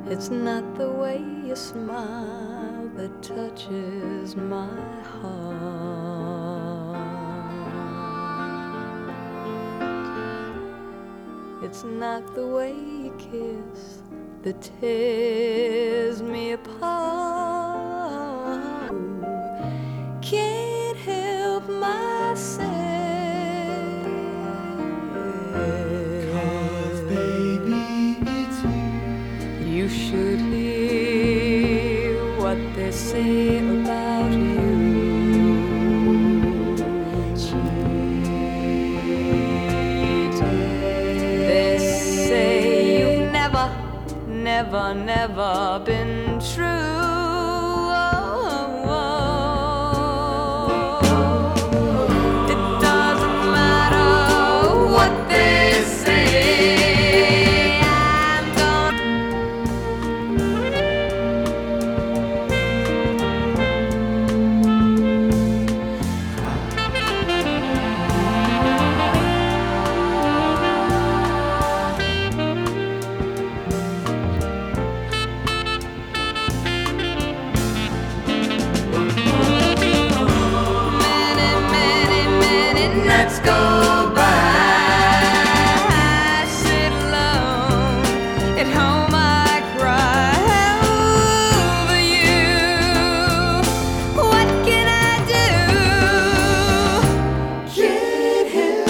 It's not the way you smile that touches my heart. It's not the way you kiss that tears me apart. Can't help myself, 'cause baby, it's you. You should hear what they say about you. Cheated. They say you've never, never, never been true.